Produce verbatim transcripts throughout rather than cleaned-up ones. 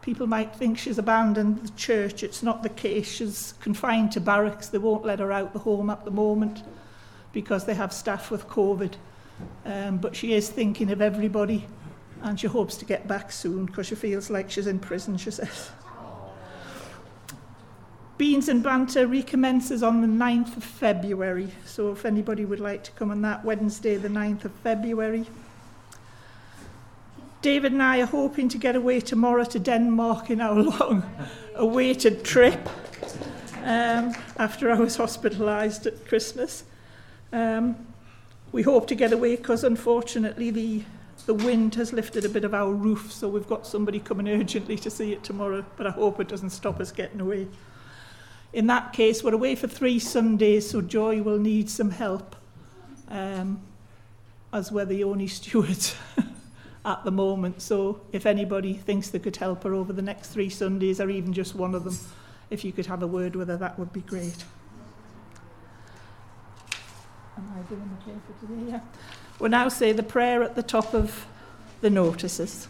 people might think she's abandoned the church. It's not the case. She's confined to barracks. They won't let her out the home at the moment because they have staff with COVID. Um, but she is thinking of everybody, and she hopes to get back soon because she feels like she's in prison, she says. Beans and Banter recommences on the ninth of February, so if anybody would like to come on that Wednesday, the ninth of February. David and I are hoping to get away tomorrow to Denmark in our long-awaited trip um, after I was hospitalised at Christmas. Um, we hope to get away because unfortunately the, the wind has lifted a bit of our roof, so we've got somebody coming urgently to see it tomorrow, but I hope it doesn't stop us getting away. In that case, we're away for three Sundays, so Joy will need some help, um, as we're the only stewards at the moment. So if anybody thinks they could help her over the next three Sundays, or even just one of them, if you could have a word with her, that would be great. Am I doing okay for today? Yeah. We'll now say the prayer at the top of the notices.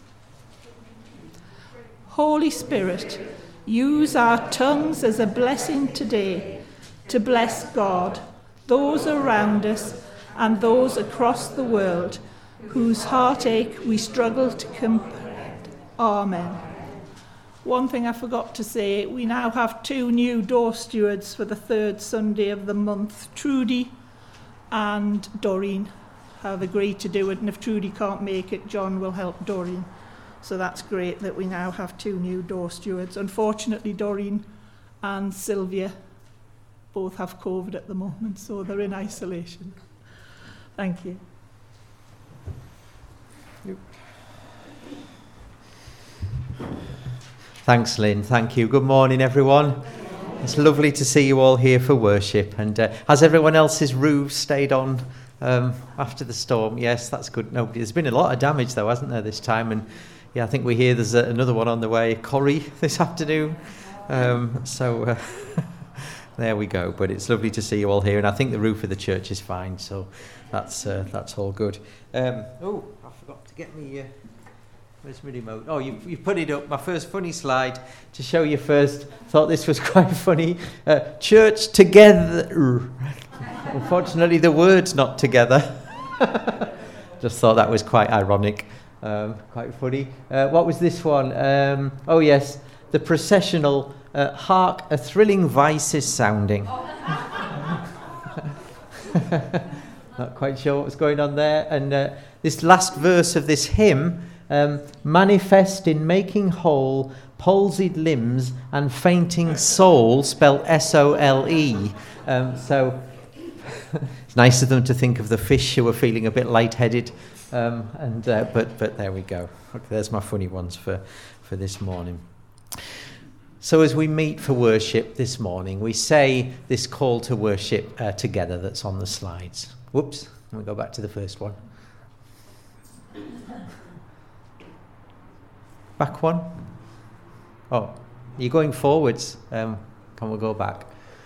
Holy Spirit, use our tongues as a blessing today to bless God, those around us, and those across the world whose heartache we struggle to comprehend. Amen. One thing I forgot to say, we now have two new door stewards for the third Sunday of the month. Trudy and Doreen have agreed to do it, and if Trudy can't make it, John will help Doreen. So that's great that we now have two new door stewards. Unfortunately, Doreen and Sylvia both have COVID at the moment, so they're in isolation. Thank you. Thanks, Lynn. Thank you. Good morning, everyone. It's lovely to see you all here for worship. And uh, has everyone else's roofs stayed on um, after the storm? Yes, that's good. No, there's been a lot of damage, though, hasn't there, this time? And yeah, I think we hear there's a, another one on the way, Corrie, this afternoon. Um, so uh, there we go. But it's lovely to see you all here. And I think the roof of the church is fine. So that's uh, that's all good. Um, oh, I forgot to get me... Uh, Where's my remote? Oh, you you put it up. My first funny slide to show you first. Thought this was quite funny. Uh, church together. Unfortunately, the word's not together. Just thought that was quite ironic, um, quite funny. Uh, what was this one? Um, oh yes, the processional. Uh, hark, a thrilling vice is sounding. Not quite sure what was going on there. And uh, this last verse of this hymn. Um, manifest in making whole palsied limbs and fainting soul, spelled S O L E. Um, so it's nice of them to think of the fish who were feeling a bit lightheaded. Um, and uh, but but there we go. Okay, there's my funny ones for, for this morning. So as we meet for worship this morning, we say this call to worship uh, together that's on the slides. Whoops, let me go back to the first one. Back one? Oh, you're going forwards. Um, can we go back?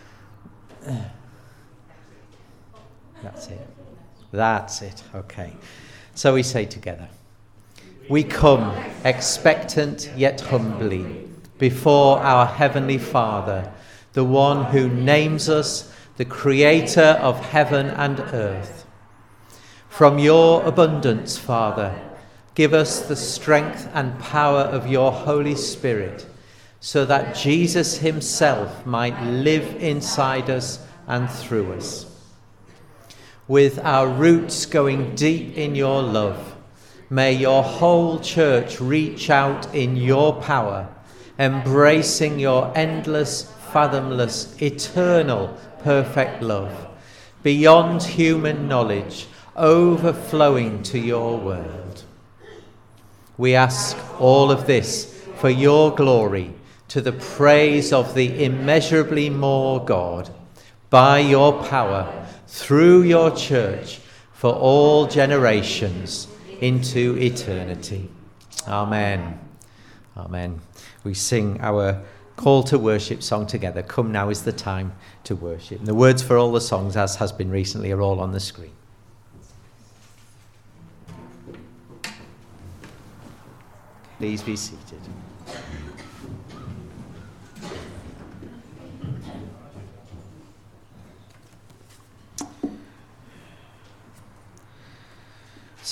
That's it. That's it. Okay. So we say together, we come expectant yet humbly before our Heavenly Father, the one who names us the Creator of heaven and earth. From your abundance, Father, give us the strength and power of your Holy Spirit, so that Jesus himself might live inside us and through us. With our roots going deep in your love, may your whole church reach out in your power, embracing your endless, fathomless, eternal, perfect love, beyond human knowledge, overflowing to your world. We ask all of this for your glory, to the praise of the immeasurably more God, by your power, through your church, for all generations, into eternity. Amen. Amen. We sing our call to worship song together. Come now is the time to worship. And the words for all the songs, as has been recently, are all on the screen. Please be seated.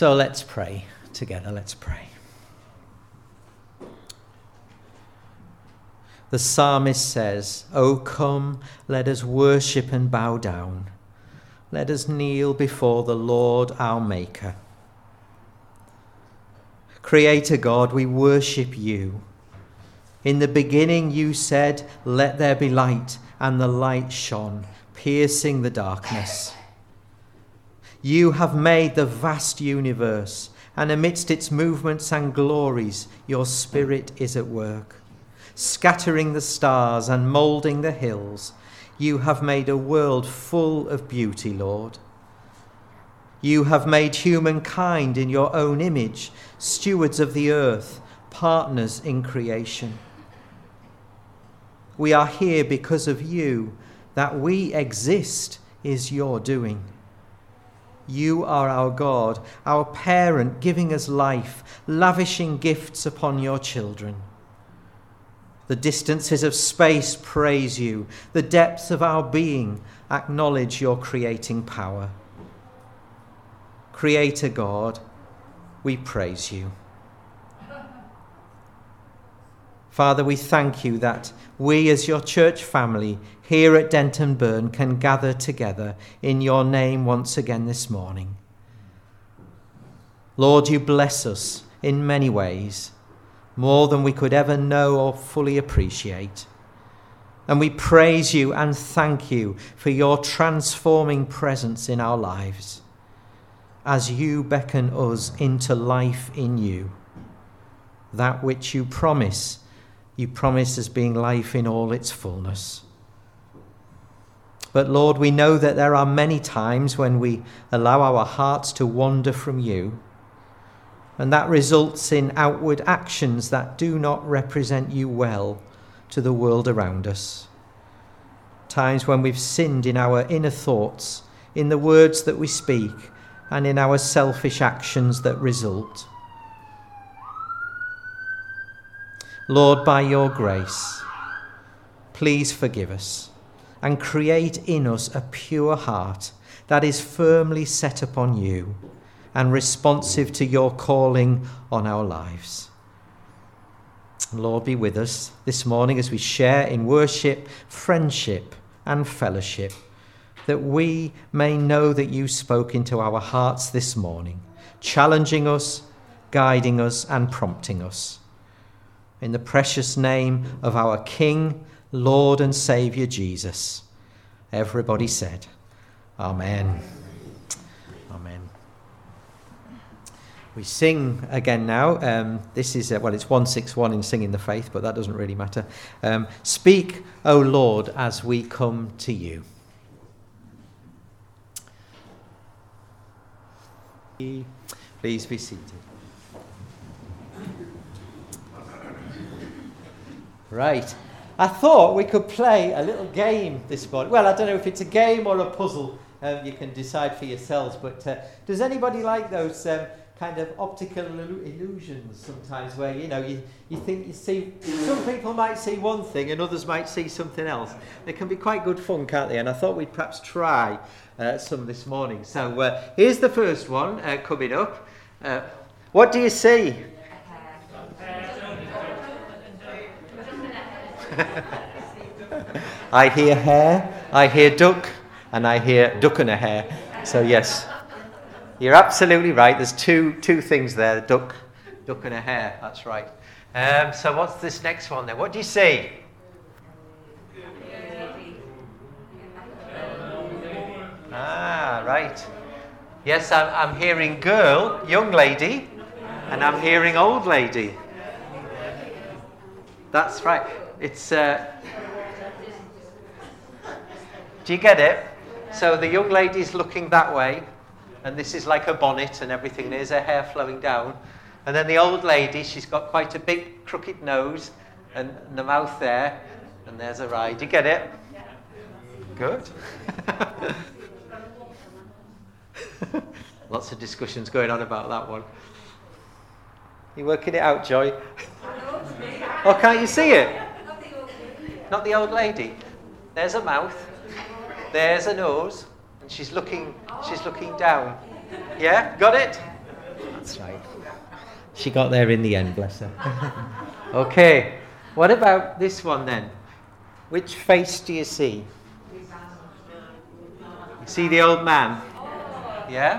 So let's pray together. Let's pray. The psalmist says, "O come, let us worship and bow down. Let us kneel before the Lord our Maker." Creator God, we worship you. In the beginning you said, "Let there be light," and the light shone, piercing the darkness. You have made the vast universe, and amidst its movements and glories, your Spirit is at work. Scattering the stars and moulding the hills, you have made a world full of beauty, Lord. You have made humankind in your own image, stewards of the earth, partners in creation. We are here because of you. That we exist is your doing. You are our God, our parent, giving us life, lavishing gifts upon your children. The distances of space praise you. The depths of our being acknowledge your creating power. Creator God, we praise you. Father, we thank you that we as your church family here at Denton Burn can gather together in your name once again this morning. Lord, you bless us in many ways, more than we could ever know or fully appreciate. And we praise you and thank you for your transforming presence in our lives as you beckon us into life in you. That which you promise, you promise as being life in all its fullness. But Lord, we know that there are many times when we allow our hearts to wander from you, and that results in outward actions that do not represent you well to the world around us. Times when we've sinned in our inner thoughts, in the words that we speak, and in our selfish actions that result. Lord, by your grace, please forgive us and create in us a pure heart that is firmly set upon you and responsive to your calling on our lives. Lord, be with us this morning as we share in worship, friendship, and fellowship, that we may know that you spoke into our hearts this morning, challenging us, guiding us, and prompting us. In the precious name of our King, Lord and Saviour Jesus. Everybody said, Amen. Amen. We sing again now. Um, this is, uh, well, it's one sixty-one in Singing the Faith, but that doesn't really matter. Um, Speak, O Lord, as we come to you. Please be seated. Right. I thought we could play a little game this morning. Well, I don't know if it's a game or a puzzle. Um, you can decide for yourselves. But uh, does anybody like those um, kind of optical illusions sometimes where, you know, you, you think you see... Some people might see one thing and others might see something else. They can be quite good fun, can't they? And I thought we'd perhaps try uh, some this morning. So uh, here's the first one uh, coming up. Uh, what do you see? I hear hare, I hear duck, and I hear duck and a hare. So yes, you're absolutely right. There's two two things there: duck, duck and a hare. That's right. Um, so what's this next one then? What do you see? Ah, right. Yes, I'm, I'm hearing girl, young lady, and I'm hearing old lady. That's right. It's, uh, do you get it? So the young lady's looking that way, and this is like a bonnet and everything. There's her hair flowing down. And then the old lady, she's got quite a big crooked nose and, and the mouth there, and there's her eye. Do you get it? Good. Lots of discussions going on about that one. You working it out, Joy? Oh, can't you see it? Not the old lady. There's a mouth. There's a nose, and she's looking. She's looking down. Yeah, got it. That's right. She got there in the end, bless her. Okay, what about this one then? Which face do you see? You see the old man? Yeah?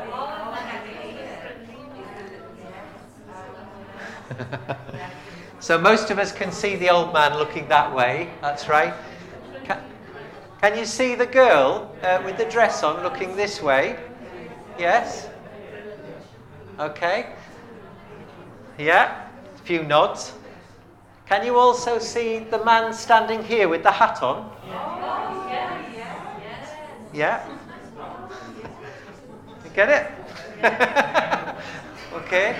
So most of us can see the old man looking that way. That's right. Can, can you see the girl uh, with the dress on looking this way? Yes? Okay. Yeah? A few nods. Can you also see the man standing here with the hat on? Yeah? You get it? Okay.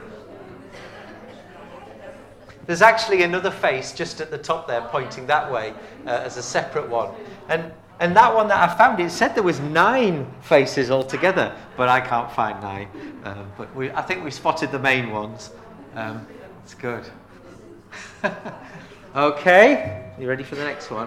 There's actually another face just at the top there pointing that way uh, as a separate one. And and that one that I found, it said there was nine faces altogether, but I can't find nine. Um, but we, I think we spotted the main ones. Um, it's good. Okay, you ready for the next one?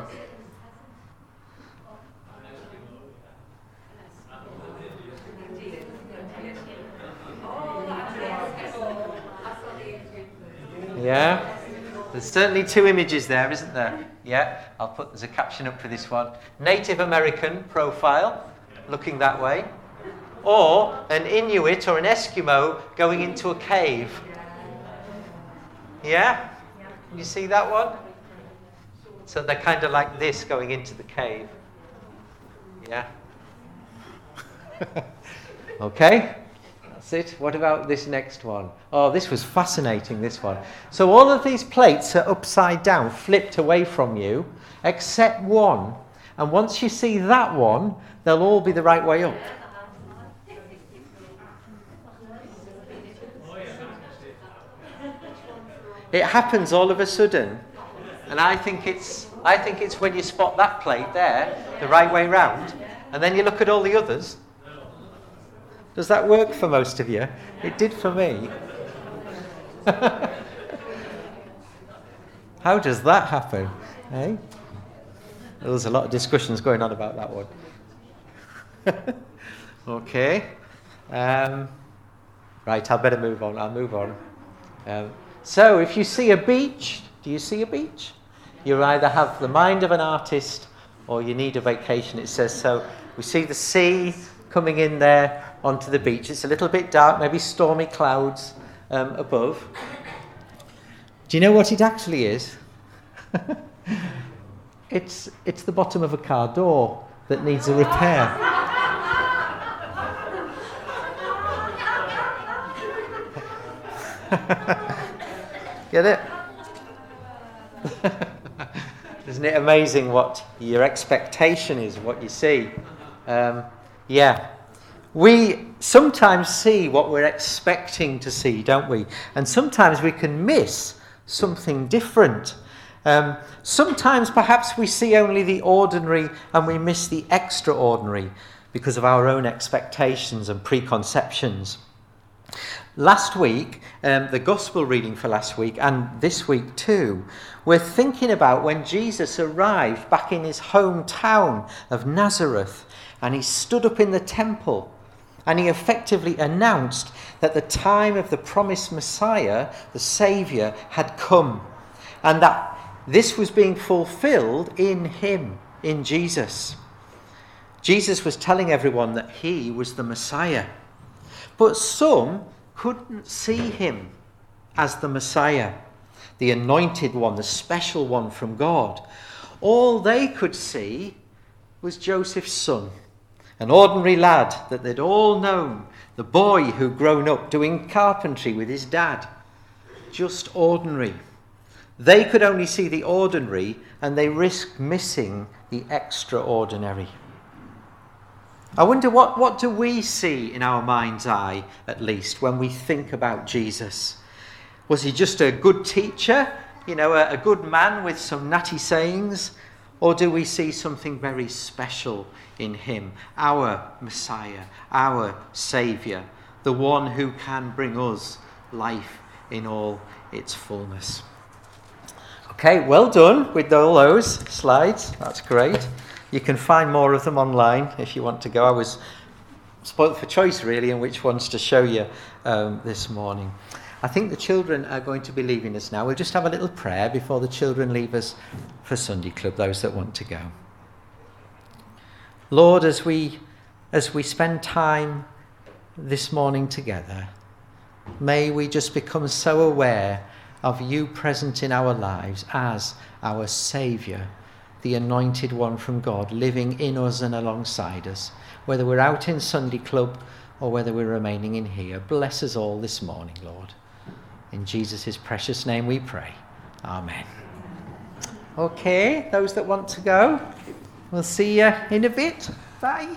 Yeah? There's certainly two images there, isn't there? Yeah? I'll put, there's a caption up for this one. Native American profile, looking that way. Or an Inuit or an Eskimo going into a cave. Yeah? Can you see that one? So they're kind of like this going into the cave. Yeah? Okay? That's it. What about this next one? Oh, this was fascinating, this one. So all of these plates are upside down, flipped away from you, except one. And once you see that one, they'll all be the right way up. It happens all of a sudden. And I think it's I think it's when you spot that plate there, the right way round, and then you look at all the others. Does that work for most of you? It did for me. How does that happen? Eh? There was a lot of discussions going on about that one. Okay. Um, right, I'll better move on. I'll move on. Um, so, if you see a beach, do you see a beach? You either have the mind of an artist or you need a vacation. It says so. We see the sea coming in there onto the beach. It's a little bit dark, maybe stormy clouds um, above. Do you know what it actually is? it's it's the bottom of a car door that needs a repair. Get it? Isn't it amazing what your expectation is, what you see? Um, yeah. We sometimes see what we're expecting to see, don't we? And sometimes we can miss something different. Um, sometimes perhaps we see only the ordinary and we miss the extraordinary because of our own expectations and preconceptions. Last week, um, the gospel reading for last week and this week too, we're thinking about when Jesus arrived back in his hometown of Nazareth and he stood up in the temple and he effectively announced that the time of the promised Messiah, the Saviour, had come and that this was being fulfilled in him, in Jesus. Jesus was telling everyone that he was the Messiah. But some couldn't see him as the Messiah, the anointed one, the special one from God. All they could see was Joseph's son, an ordinary lad that they'd all known, the boy who'd grown up doing carpentry with his dad. Just ordinary. They could only see the ordinary and they risked missing the extraordinary. I wonder what, what do we see in our mind's eye, at least, when we think about Jesus? Was he just a good teacher, you know, a, a good man with some nutty sayings? Or do we see something very special in him, our Messiah, our Saviour, the one who can bring us life in all its fullness? Okay, well done with all those slides. That's great. You can find more of them online if you want to go. I was spoilt for choice, really, and which ones to show you um, this morning. I think the children are going to be leaving us now. We'll just have a little prayer before the children leave us for Sunday Club, those that want to go. Lord, as we as we spend time this morning together, may we just become so aware of you present in our lives as our Saviour, the anointed one from God, living in us and alongside us, whether we're out in Sunday Club or whether we're remaining in here. Bless us all this morning, Lord. In Jesus' precious name we pray. Amen. Okay, those that want to go, we'll see you in a bit. Bye.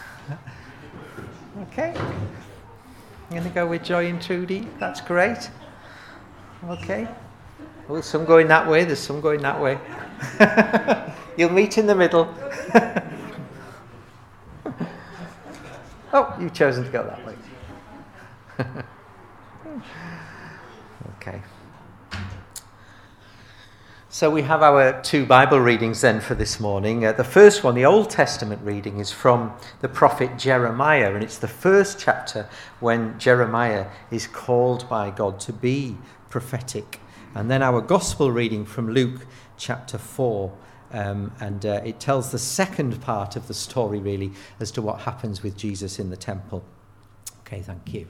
Okay. I'm going to go with Joy and Trudy. That's great. Okay. Well, some going that way, there's some going that way. You'll meet in the middle. Oh, you've chosen to go that way. Okay. So we have our two Bible readings then for this morning. Uh, the first one, the Old Testament reading, is from the prophet Jeremiah, and it's the first chapter when Jeremiah is called by God to be prophetic. And then our Gospel reading from Luke chapter four, um, and uh, it tells the second part of the story, really, as to what happens with Jesus in the temple. Okay, thank you.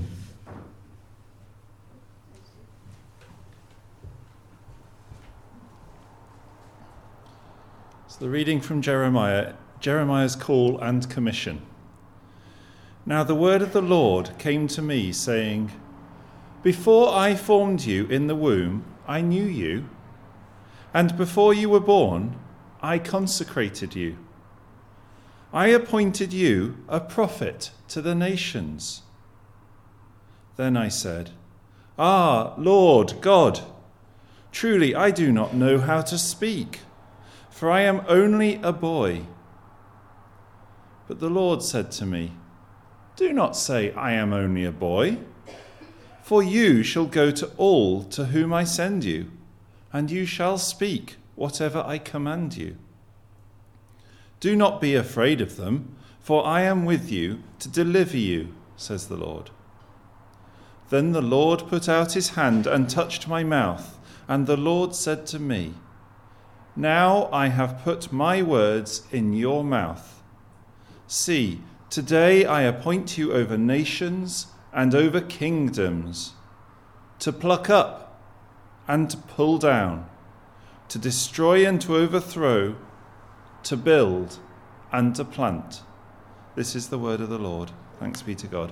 The reading from Jeremiah, Jeremiah's call and commission. Now the word of the Lord came to me, saying, Before I formed you in the womb, I knew you, and before you were born, I consecrated you. I appointed you a prophet to the nations. Then I said, Ah, Lord God, truly I do not know how to speak, for I am only a boy. But the Lord said to me, Do not say, I am only a boy, for you shall go to all to whom I send you, and you shall speak whatever I command you. Do not be afraid of them, for I am with you to deliver you, says the Lord. Then the Lord put out his hand and touched my mouth, and the Lord said to me, Now I have put my words in your mouth. See, today I appoint you over nations and over kingdoms, to pluck up and to pull down, to destroy and to overthrow, to build and to plant. This is the word of the Lord. Thanks be to God.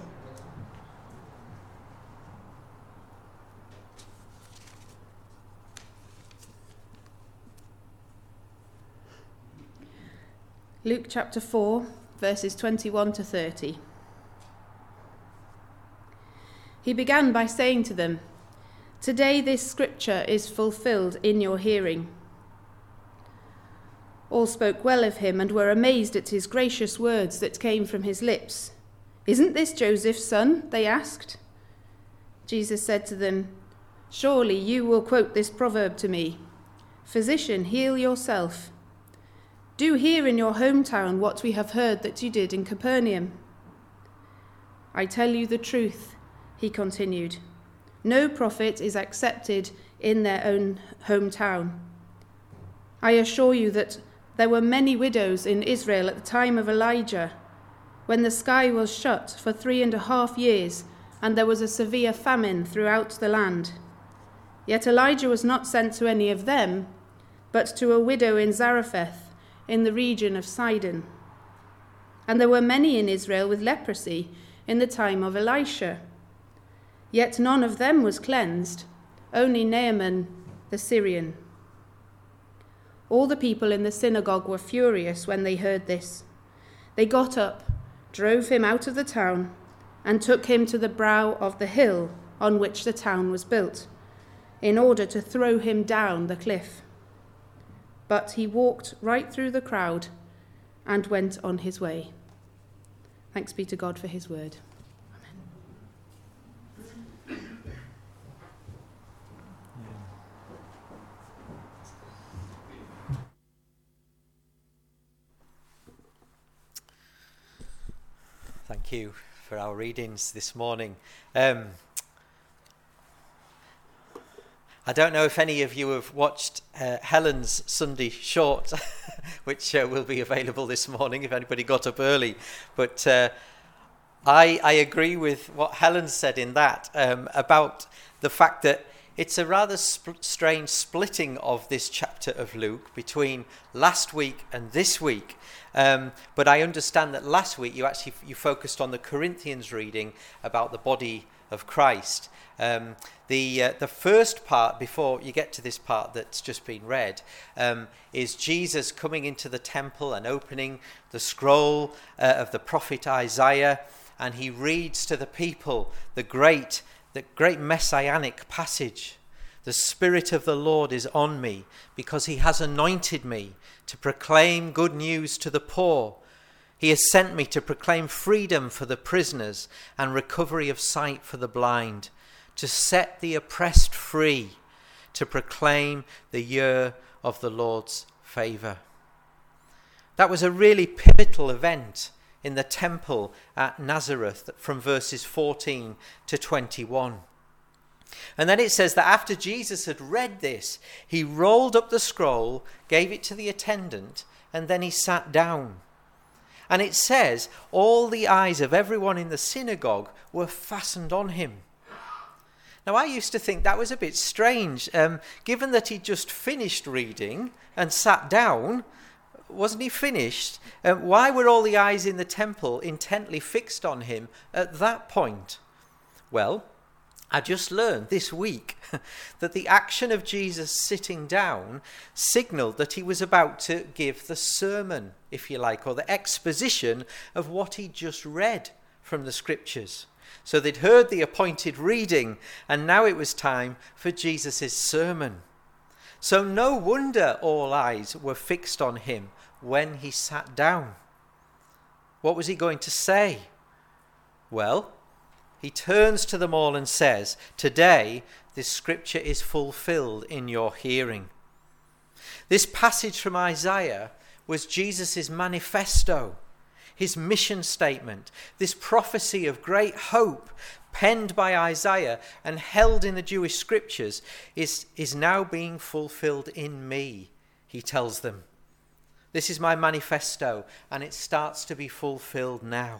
Luke chapter four, verses twenty-one to thirty. He began by saying to them, Today this scripture is fulfilled in your hearing. All spoke well of him and were amazed at his gracious words that came from his lips. Isn't this Joseph's son? They asked. Jesus said to them, Surely you will quote this proverb to me, Physician, heal yourself. Do here in your hometown what we have heard that you did in Capernaum. I tell you the truth, he continued. No prophet is accepted in their own hometown. I assure you that there were many widows in Israel at the time of Elijah, when the sky was shut for three and a half years, and there was a severe famine throughout the land. Yet Elijah was not sent to any of them, but to a widow in Zarephath, in the region of Sidon. And there were many in Israel with leprosy in the time of Elisha. Yet none of them was cleansed, only Naaman the Syrian. All the people in the synagogue were furious when they heard this. They got up, drove him out of the town, and took him to the brow of the hill on which the town was built, in order to throw him down the cliff. But he walked right through the crowd and went on his way. Thanks be to God for his word. Amen. Thank you for our readings this morning. Um, I don't know if any of you have watched uh, Helen's Sunday short, which uh, will be available this morning if anybody got up early. But uh, I, I agree with what Helen said in that um, about the fact that it's a rather sp- strange splitting of this chapter of Luke between last week and this week. Um, but I understand that last week you actually you focused on the Corinthians reading about the body of Christ. Um, the uh, the first part, before you get to this part that's just been read, um, is Jesus coming into the temple and opening the scroll uh, of the prophet Isaiah, and he reads to the people the great the great messianic passage. The Spirit of the Lord is on me, because he has anointed me to proclaim good news to the poor. He has sent me to proclaim freedom for the prisoners and recovery of sight for the blind, to set the oppressed free, to proclaim the year of the Lord's favour. That was a really pivotal event in the temple at Nazareth from verses fourteen to twenty-one. And then it says that after Jesus had read this, he rolled up the scroll, gave it to the attendant, and then he sat down. And it says all the eyes of everyone in the synagogue were fastened on him. Now, I used to think that was a bit strange, um, given that he'd just finished reading and sat down. Wasn't he finished? Um, why were all the eyes in the temple intently fixed on him at that point? Well, I just learned this week that the action of Jesus sitting down signalled that he was about to give the sermon, if you like, or the exposition of what he just read from the scriptures. So they'd heard the appointed reading, and now it was time for Jesus' sermon. So no wonder all eyes were fixed on him when he sat down. What was he going to say? Well, he turns to them all and says, "Today this scripture is fulfilled in your hearing." This passage from Isaiah was Jesus' manifesto, his mission statement, this prophecy of great hope penned by Isaiah and held in the Jewish scriptures is, is now being fulfilled in me, he tells them. This is my manifesto, and it starts to be fulfilled now.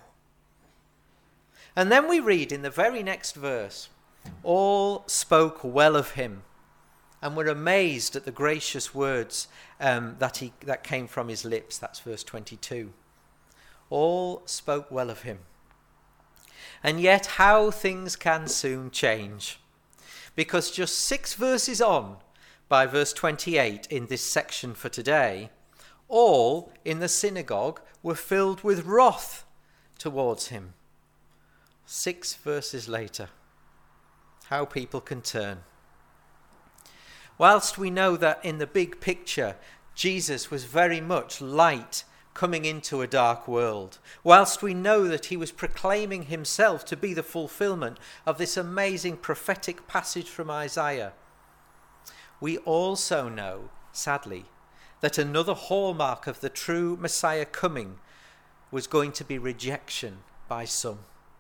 And then we read in the very next verse, all spoke well of him and were amazed at the gracious words um, that he that came from his lips. That's verse twenty-two. All spoke well of him. And yet how things can soon change. Because just six verses on, by verse twenty-eight in this section for today, all in the synagogue were filled with wrath towards him. Six verses later, how people can turn. Whilst we know that in the big picture, Jesus was very much light coming into a dark world, whilst we know that he was proclaiming himself to be the fulfillment of this amazing prophetic passage from Isaiah, we also know, sadly, that another hallmark of the true Messiah coming was going to be rejection by some.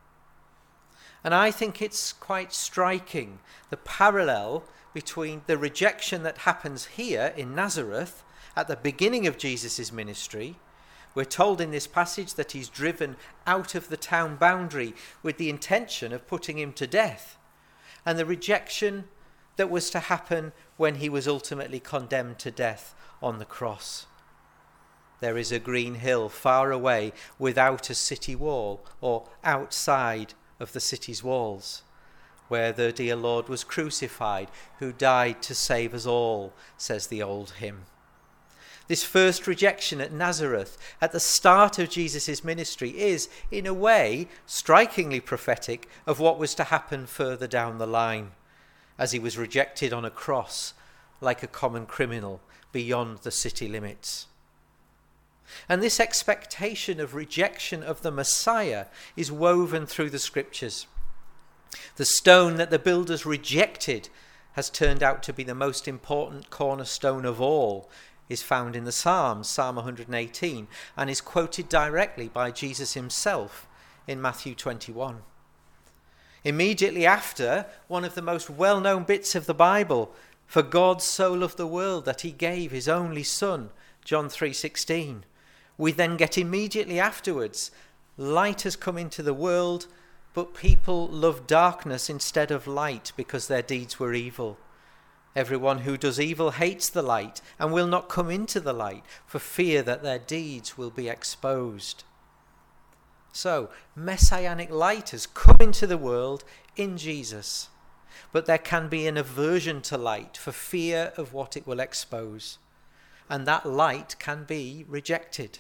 And I think it's quite striking, the parallel between the rejection that happens here in Nazareth at the beginning of Jesus' ministry. We're told in this passage that he's driven out of the town boundary with the intention of putting him to death, and the rejection that was to happen when he was ultimately condemned to death on the cross. There is a green hill far away without a city wall, or outside of the city's walls, where the dear Lord was crucified, who died to save us all, says the old hymn. This first rejection at Nazareth, at the start of Jesus' ministry, is, in a way, strikingly prophetic of what was to happen further down the line, as he was rejected on a cross like a common criminal beyond the city limits. And this expectation of rejection of the Messiah is woven through the scriptures. The stone that the builders rejected has turned out to be the most important cornerstone of all, is found in the Psalms, Psalm one hundred eighteen, and is quoted directly by Jesus himself in Matthew twenty-one. Immediately after, one of the most well-known bits of the Bible, for God so loved the world that he gave his only Son, John three sixteen. We then get immediately afterwards, light has come into the world, but people love darkness instead of light because their deeds were evil. Everyone who does evil hates the light and will not come into the light for fear that their deeds will be exposed. So, messianic light has come into the world in Jesus, but there can be an aversion to light for fear of what it will expose, and that light can be rejected.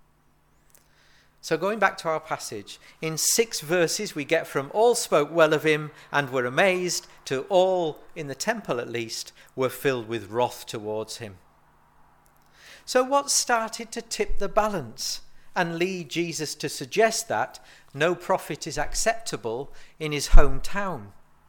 So going back to our passage, in six verses we get from all spoke well of him and were amazed to all, in the temple at least, were filled with wrath towards him. So what started to tip the balance and lead Jesus to suggest that no prophet is acceptable in his hometown?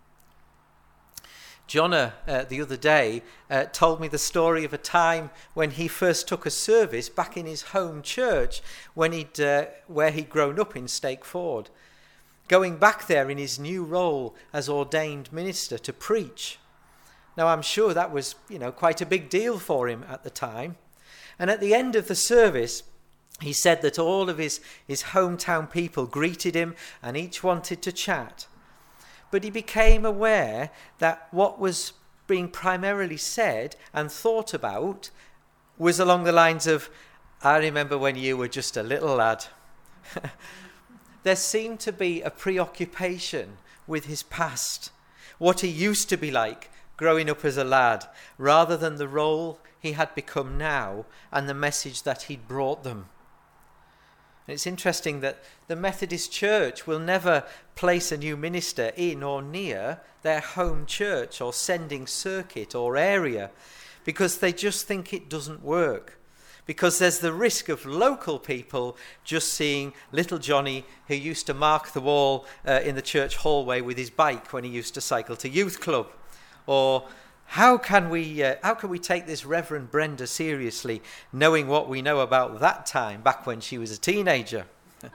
Jonna, uh, the other day, uh, told me the story of a time when he first took a service back in his home church when he'd, uh, where he'd grown up in Stakeford, going back there in his new role as ordained minister to preach. Now, I'm sure that was, you know, quite a big deal for him at the time. And at the end of the service, he said that all of his, his hometown people greeted him and each wanted to chat. But he became aware that what was being primarily said and thought about was along the lines of, I remember when you were just a little lad. There seemed to be a preoccupation with his past, what he used to be like growing up as a lad, rather than the role he had become now and the message that he'd brought them. It's interesting that the Methodist Church will never place a new minister in or near their home church or sending circuit or area because they just think it doesn't work. Because there's the risk of local people just seeing little Johnny who used to mark the wall uh, in the church hallway with his bike when he used to cycle to youth club. Or How can we uh, how can we take this Reverend Brenda seriously, knowing what we know about that time, back when she was a teenager?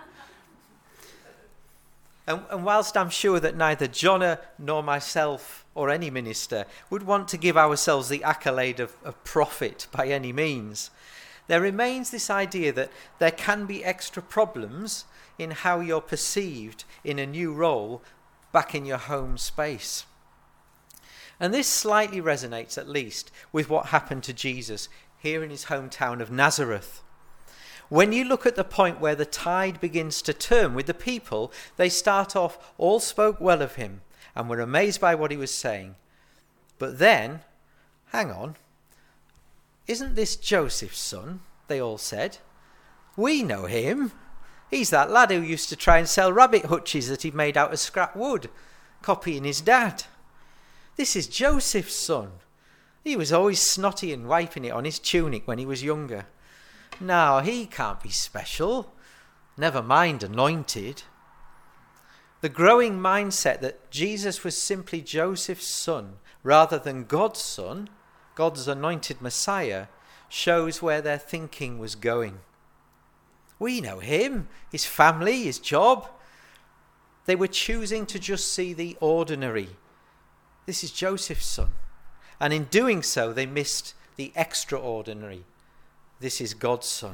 and, and whilst I'm sure that neither Jonna nor myself or any minister would want to give ourselves the accolade of, of prophet by any means, there remains this idea that there can be extra problems in how you're perceived in a new role back in your home space. And this slightly resonates, at least, with what happened to Jesus here in his hometown of Nazareth. When you look at the point where the tide begins to turn with the people, they start off, all spoke well of him and were amazed by what he was saying. But then, hang on, isn't this Joseph's son? They all said. We know him. He's that lad who used to try and sell rabbit hutches that he'd made out of scrap wood, copying his dad. This is Joseph's son. He was always snotty and wiping it on his tunic when he was younger. Now, he can't be special. Never mind anointed. The growing mindset that Jesus was simply Joseph's son rather than God's son, God's anointed Messiah, shows where their thinking was going. We know him, his family, his job. They were choosing to just see the ordinary. This is Joseph's son. And in doing so, they missed the extraordinary. This is God's son.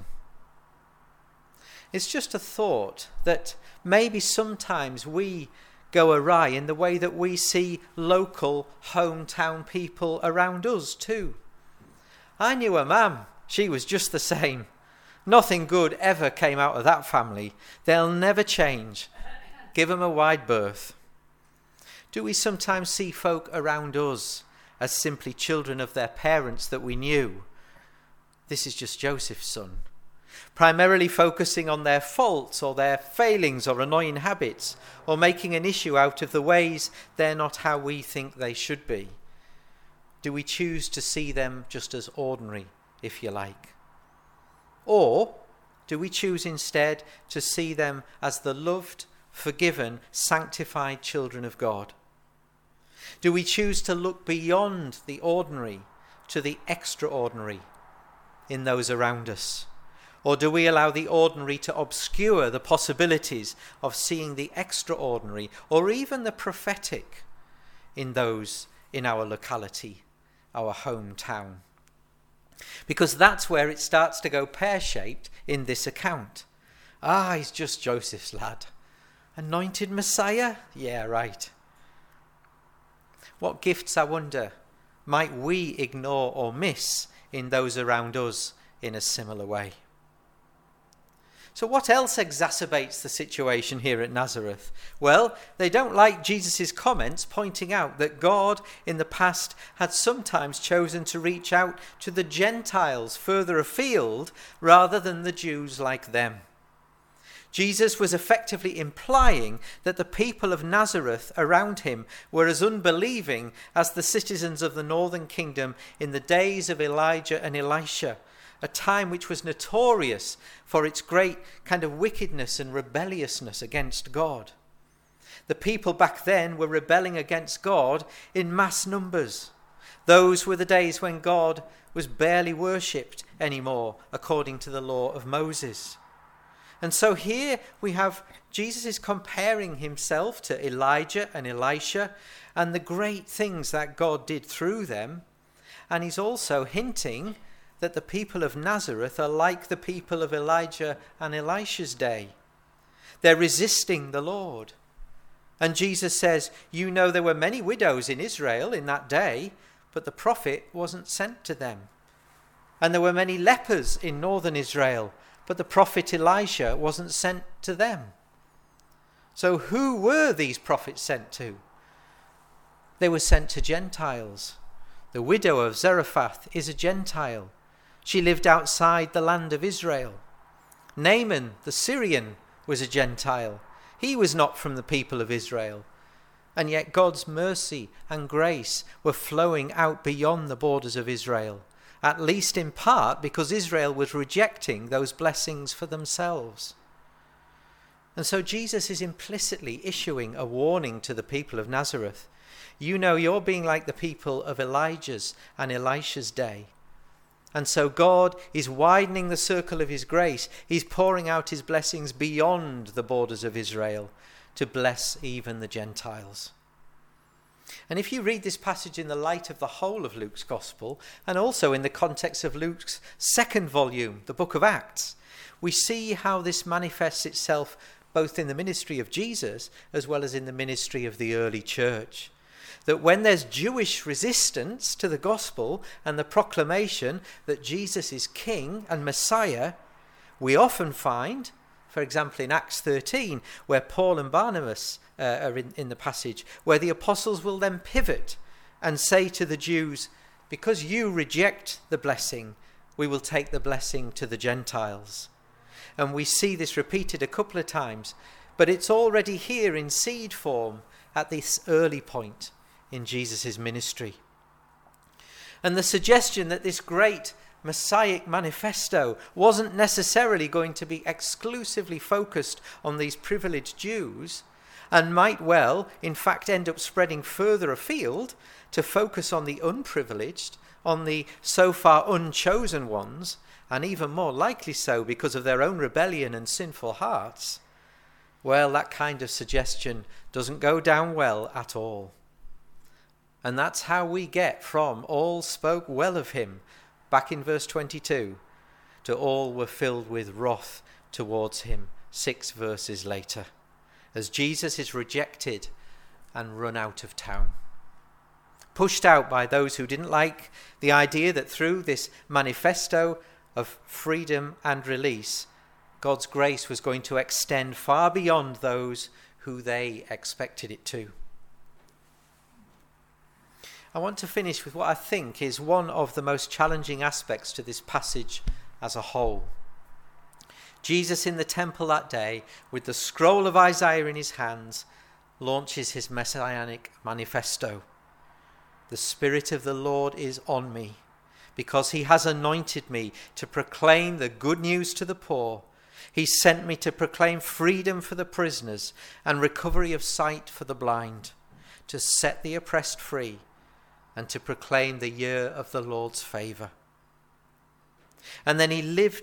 It's just a thought that maybe sometimes we go awry in the way that we see local hometown people around us too. I knew a mum. She was just the same. Nothing good ever came out of that family. They'll never change. Give them a wide berth. Do we sometimes see folk around us as simply children of their parents that we knew? This is just Joseph's son. Primarily focusing on their faults or their failings or annoying habits, or making an issue out of the ways they're not how we think they should be. Do we choose to see them just as ordinary, if you like? Or do we choose instead to see them as the loved, forgiven, sanctified children of God? Do we choose to look beyond the ordinary to the extraordinary in those around us? Or do we allow the ordinary to obscure the possibilities of seeing the extraordinary or even the prophetic in those in our locality, our hometown? Because that's where it starts to go pear-shaped in this account. Ah, he's just Joseph's lad. Anointed Messiah? Yeah, right. What gifts, I wonder, might we ignore or miss in those around us in a similar way? So what else exacerbates the situation here at Nazareth? Well, they don't like Jesus' comments pointing out that God in the past had sometimes chosen to reach out to the Gentiles further afield rather than the Jews like them. Jesus was effectively implying that the people of Nazareth around him were as unbelieving as the citizens of the northern kingdom in the days of Elijah and Elisha, a time which was notorious for its great kind of wickedness and rebelliousness against God. The people back then were rebelling against God in mass numbers. Those were the days when God was barely worshipped anymore, according to the law of Moses. And so here we have Jesus is comparing himself to Elijah and Elisha and the great things that God did through them. And he's also hinting that the people of Nazareth are like the people of Elijah and Elisha's day. They're resisting the Lord. And Jesus says, you know there were many widows in Israel in that day, but the prophet wasn't sent to them. And there were many lepers in northern Israel, but the prophet Elisha wasn't sent to them. So who were these prophets sent to? They were sent to Gentiles. The widow of Zarephath is a Gentile. She lived outside the land of Israel. Naaman, the Syrian, was a Gentile. He was not from the people of Israel. And yet God's mercy and grace were flowing out beyond the borders of Israel, at least in part because Israel was rejecting those blessings for themselves. And so Jesus is implicitly issuing a warning to the people of Nazareth. You know you're being like the people of Elijah's and Elisha's day. And so God is widening the circle of his grace. He's pouring out his blessings beyond the borders of Israel to bless even the Gentiles. And if you read this passage in the light of the whole of Luke's Gospel, and also in the context of Luke's second volume, the book of Acts, we see how this manifests itself both in the ministry of Jesus as well as in the ministry of the early church. That when there's Jewish resistance to the gospel and the proclamation that Jesus is King and Messiah, we often find, for example in Acts thirteen, where Paul and Barnabas uh, are in, in the passage, where the apostles will then pivot and say to the Jews, because you reject the blessing, we will take the blessing to the Gentiles. And we see this repeated a couple of times, but it's already here in seed form at this early point in Jesus' ministry. And the suggestion that this great Messianic manifesto wasn't necessarily going to be exclusively focused on these privileged Jews and might well, in fact, end up spreading further afield to focus on the unprivileged, on the so far unchosen ones, and even more likely so because of their own rebellion and sinful hearts, well, that kind of suggestion doesn't go down well at all. And that's how we get from all spoke well of him, back in verse twenty-two, to all were filled with wrath towards him, six verses later, as Jesus is rejected and run out of town. Pushed out by those who didn't like the idea that through this manifesto of freedom and release, God's grace was going to extend far beyond those who they expected it to. I want to finish with what I think is one of the most challenging aspects to this passage as a whole. Jesus in the temple that day, with the scroll of Isaiah in his hands, launches his messianic manifesto. The Spirit of the Lord is on me, because he has anointed me to proclaim the good news to the poor. He sent me to proclaim freedom for the prisoners and recovery of sight for the blind, to set the oppressed free, and to proclaim the year of the Lord's favour. And then he lived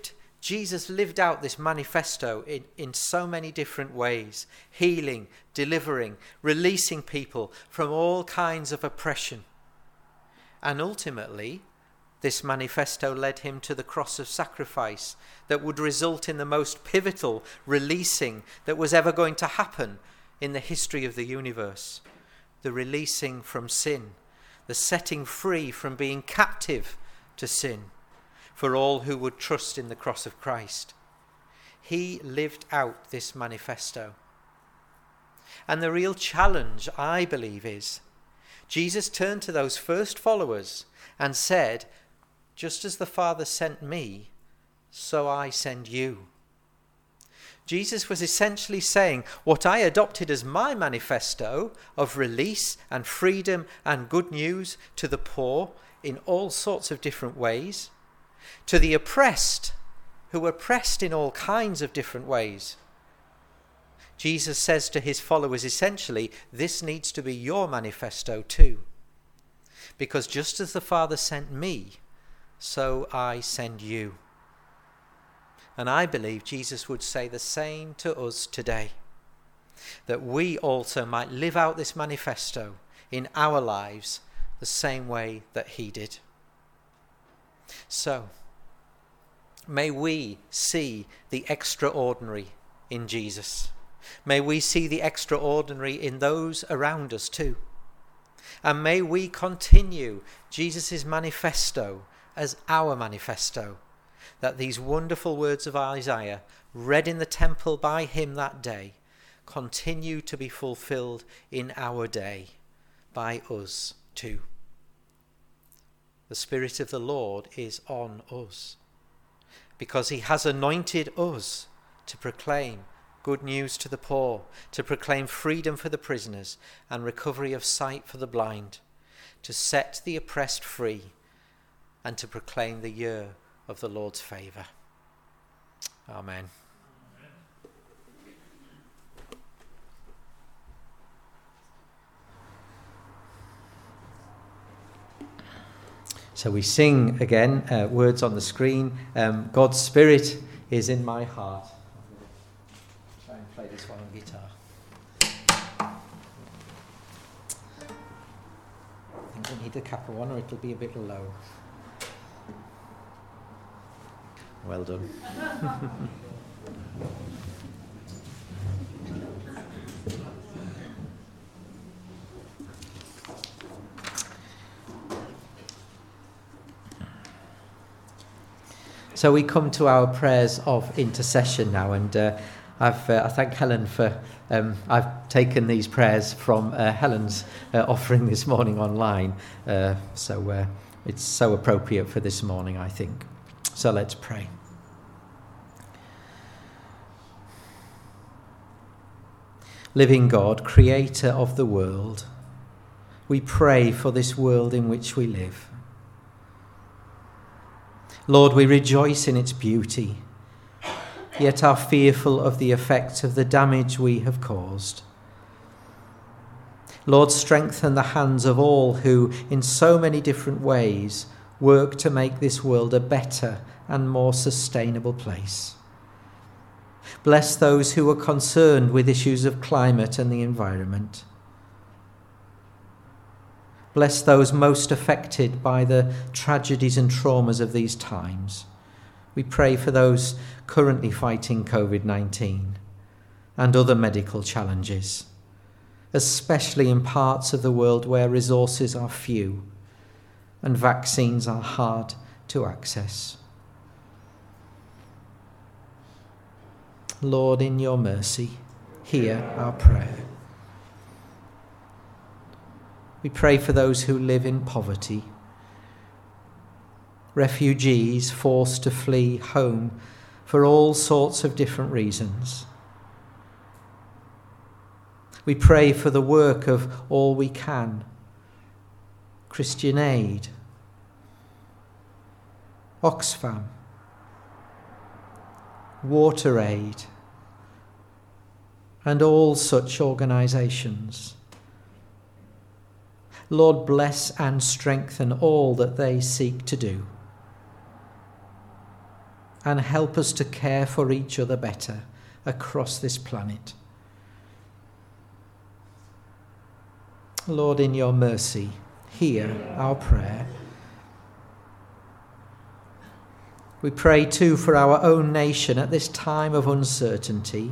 Jesus lived out this manifesto in, in so many different ways, healing, delivering, releasing people from all kinds of oppression. And ultimately, this manifesto led him to the cross of sacrifice that would result in the most pivotal releasing that was ever going to happen in the history of the universe. The releasing from sin, the setting free from being captive to sin for all who would trust in the cross of Christ. He lived out this manifesto. And the real challenge, I believe, is Jesus turned to those first followers and said, just as the Father sent me, so I send you. Jesus was essentially saying, what I adopted as my manifesto of release and freedom and good news to the poor in all sorts of different ways, to the oppressed who were oppressed in all kinds of different ways. Jesus says to his followers essentially, this needs to be your manifesto too. Because just as the Father sent me, so I send you. And I believe Jesus would say the same to us today, that we also might live out this manifesto in our lives the same way that he did. So, may we see the extraordinary in Jesus. May we see the extraordinary in those around us too. And may we continue Jesus' manifesto as our manifesto, that these wonderful words of Isaiah, read in the temple by him that day, continue to be fulfilled in our day by us too. The Spirit of the Lord is on us, because he has anointed us to proclaim good news to the poor, to proclaim freedom for the prisoners and recovery of sight for the blind, to set the oppressed free, and to proclaim the year of the Lord's favour. Amen. So we sing again, uh, words on the screen. Um, God's Spirit is in my heart. I'm going to try and play this one on guitar. I think we need the capo one or it'll be a bit low. Well done. So we come to our prayers of intercession now, and uh, I've, uh, I thank Helen for, um, I've taken these prayers from uh, Helen's uh, offering this morning online, uh, so uh, it's so appropriate for this morning, I think. So let's pray. Living God, creator of the world, we pray for this world in which we live. Lord, we rejoice in its beauty, yet are fearful of the effects of the damage we have caused. Lord, strengthen the hands of all who, in so many different ways, work to make this world a better and more sustainable place. Bless those who are concerned with issues of climate and the environment. Bless those most affected by the tragedies and traumas of these times. We pray for those currently fighting covid nineteen and other medical challenges, especially in parts of the world where resources are few and vaccines are hard to access. Lord, in your mercy, hear our prayer. We pray for those who live in poverty, refugees forced to flee home for all sorts of different reasons. We pray for the work of All We Can, Christian Aid, Oxfam, Water Aid, and all such organisations. Lord, bless and strengthen all that they seek to do. and help us to care for each other better across this planet. Lord, in your mercy, hear our prayer. We pray too for our own nation at this time of uncertainty,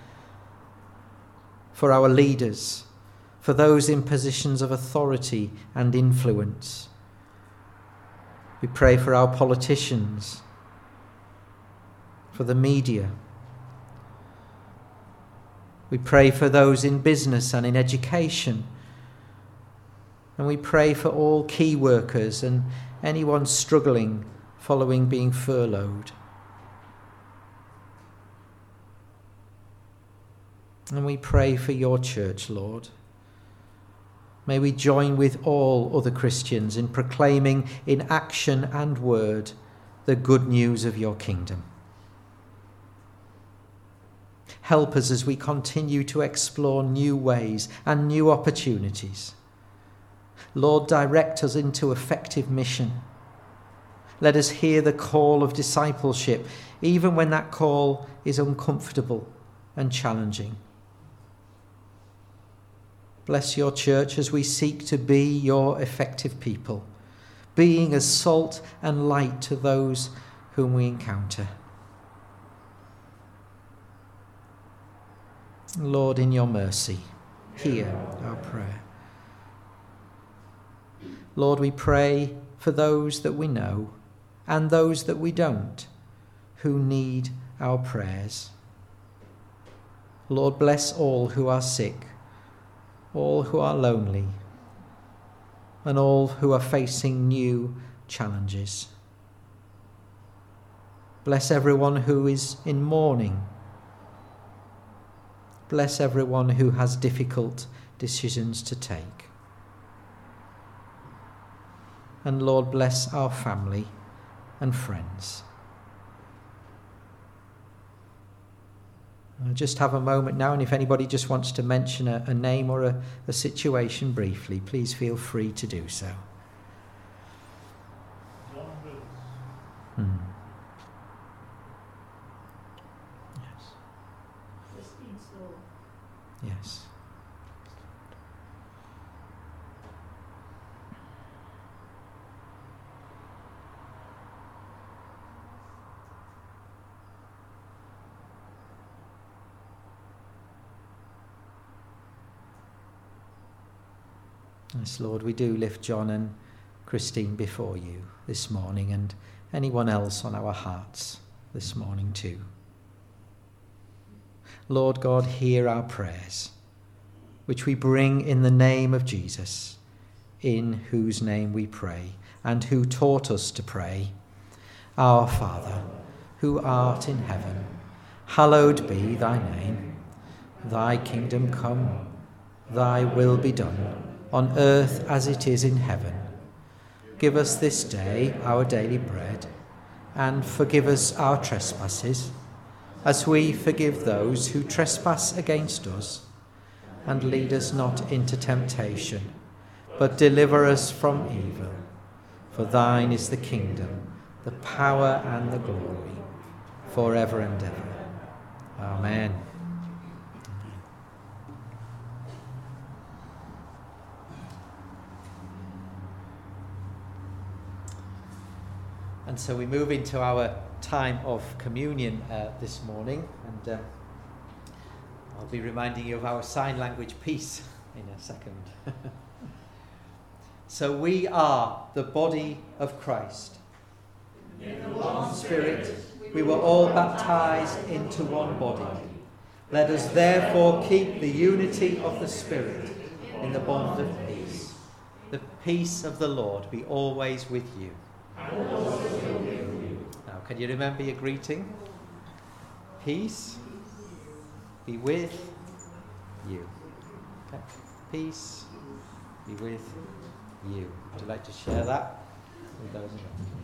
for our leaders, for those in positions of authority and influence. We pray for our politicians, for the media. We pray for those in business and in education. And we pray for all key workers and anyone struggling following being furloughed. And we pray for your church, Lord. May we join with all other Christians in proclaiming in action and word the good news of your kingdom. Help us as we continue to explore new ways and new opportunities. Lord, direct us into effective mission. Let us hear the call of discipleship, even when that call is uncomfortable and challenging. Bless your church as we seek to be your effective people, being as salt and light to those whom we encounter. Lord, in your mercy, hear our prayer. Lord, we pray for those that we know and those that we don't, who need our prayers. Lord, bless all who are sick, all who are lonely, and all who are facing new challenges. Bless everyone who is in mourning. Bless everyone who has difficult decisions to take. And Lord, bless our family and friends. I'll just have a moment now, and if anybody just wants to mention a, a name or a, a situation briefly, please feel free to do so. Hmm. Yes. Yes. Yes, Lord, we do lift John and Christine before you this morning, and anyone else on our hearts this morning too. Lord God, hear our prayers, which we bring in the name of Jesus, in whose name we pray, and who taught us to pray. Our Father, who art in heaven, hallowed be thy name. Thy kingdom come, thy will be done, on earth as it is in heaven. Give us this day our daily bread, and forgive us our trespasses, as we forgive those who trespass against us. And lead us not into temptation, but deliver us from evil. For thine is the kingdom, the power and the glory, forever and ever. Amen. And so we move into our time of communion uh, this morning, and uh, I'll be reminding you of our sign language piece in a second. So we are the body of Christ. In the one Spirit, we were all baptized into one body. Let us therefore keep the unity of the Spirit in the bond of peace. The peace of the Lord be always with you. Now, can you remember your greeting? Peace be with you. Okay. Peace be with you. Would you like to share that with those around you?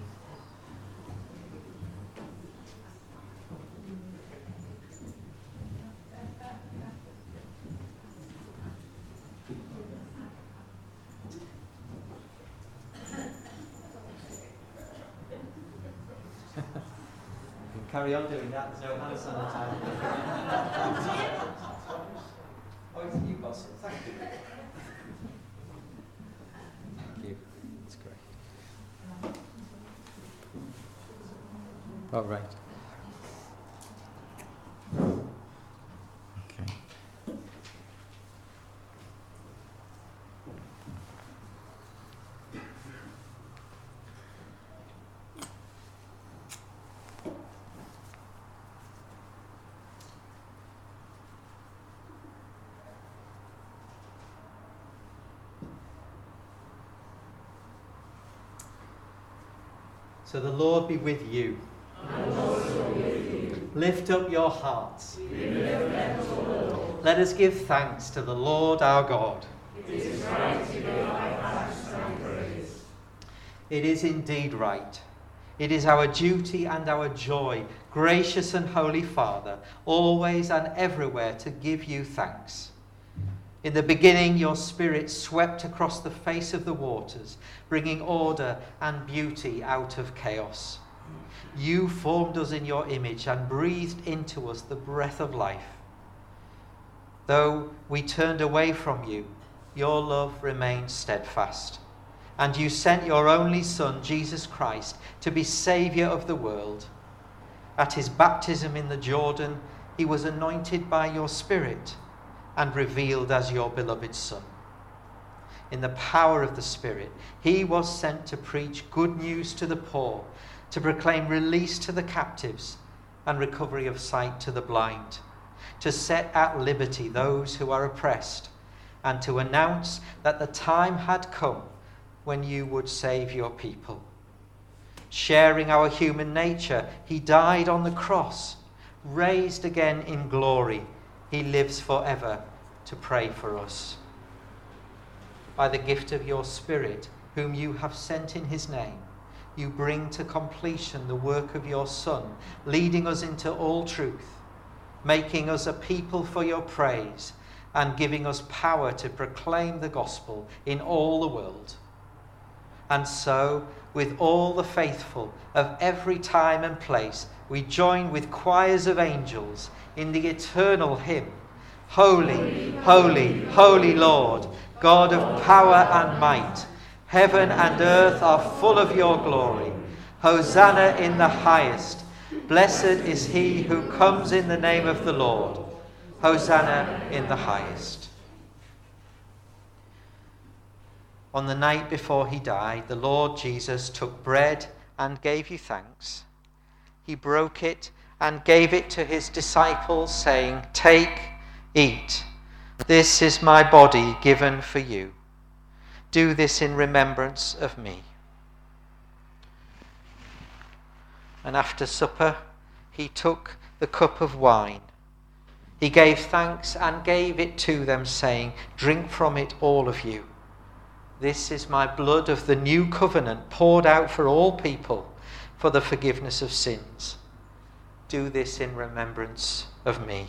Carry on doing that. There's no hand sanitizer. Oh, it's you, boss. Thank you. Thank you. That's great. All right. Okay. So the Lord be with you. And also with you. Lift up your hearts. Let us give thanks to the Lord our God. It is right to give thy thanks and praise. It is indeed right. It is our duty and our joy, gracious and holy Father, always and everywhere to give you thanks. In the beginning, your Spirit swept across the face of the waters, bringing order and beauty out of chaos. You formed us in your image and breathed into us the breath of life. Though we turned away from you, your love remained steadfast. And you sent your only Son, Jesus Christ, to be Saviour of the world. At his baptism in the Jordan, he was anointed by your Spirit and revealed as your beloved Son. In the power of the Spirit, he was sent to preach good news to the poor, to proclaim release to the captives and recovery of sight to the blind, to set at liberty those who are oppressed, and to announce that the time had come when you would save your people. Sharing our human nature, he died on the cross, raised again in glory. He lives forever to pray for us. By the gift of your Spirit, whom you have sent in his name, you bring to completion the work of your Son, leading us into all truth, making us a people for your praise, and giving us power to proclaim the gospel in all the world. And so, with all the faithful of every time and place, we join with choirs of angels in the eternal hymn, Holy, holy, holy Lord, God of power and might. Heaven and earth are full of your glory. Hosanna in the highest. Blessed is he who comes in the name of the Lord. Hosanna in the highest. On the night before he died, the Lord Jesus took bread and gave you thanks. He broke it and gave it to his disciples, saying, Take, eat. This is my body given for you. Do this in remembrance of me. And after supper, he took the cup of wine. He gave thanks and gave it to them, saying, Drink from it, all of you. This is my blood of the new covenant, poured out for all people for the forgiveness of sins. Do this in remembrance of me.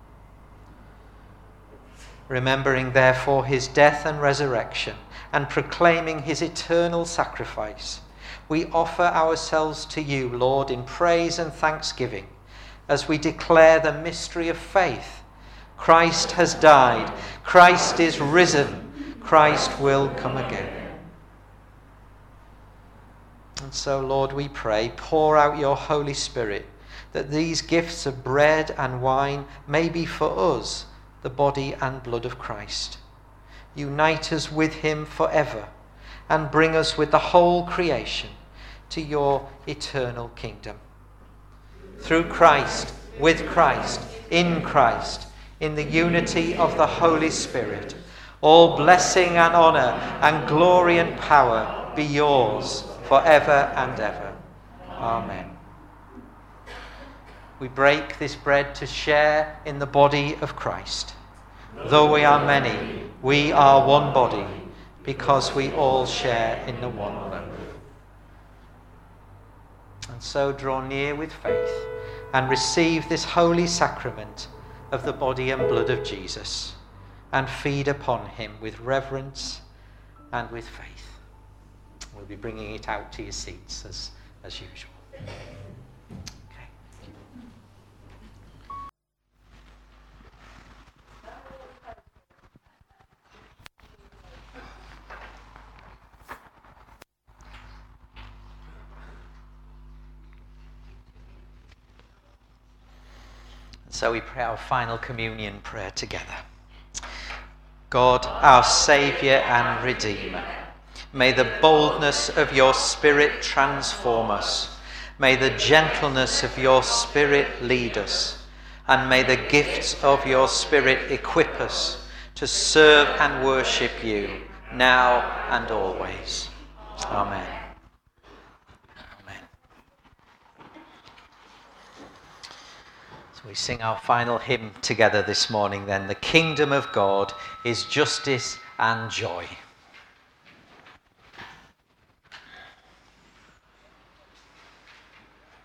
Remembering, therefore, his death and resurrection, and proclaiming his eternal sacrifice, we offer ourselves to you, Lord, in praise and thanksgiving, as we declare the mystery of faith. Christ has died. Christ is risen. Christ will come again. And so, Lord, we pray, pour out your Holy Spirit, that these gifts of bread and wine may be for us the body and blood of Christ. Unite us with him forever, and bring us with the whole creation to your eternal kingdom. Through Christ, with Christ, in Christ, in the unity of the Holy Spirit, all blessing and honour and glory and power be yours forever and ever. Amen. We break this bread to share in the body of Christ. Though we are many, we are one body, because we all share in the one loaf. And so draw near with faith and receive this holy sacrament of the body and blood of Jesus, and feed upon him with reverence and with faith. We'll be bringing it out to your seats as, as usual. Okay. So we pray our final communion prayer together. God, our Saviour and Redeemer, may the boldness of your Spirit transform us. May the gentleness of your Spirit lead us. And may the gifts of your Spirit equip us to serve and worship you now and always. Amen. Amen. So we sing our final hymn together this morning then. The kingdom of God is justice and joy.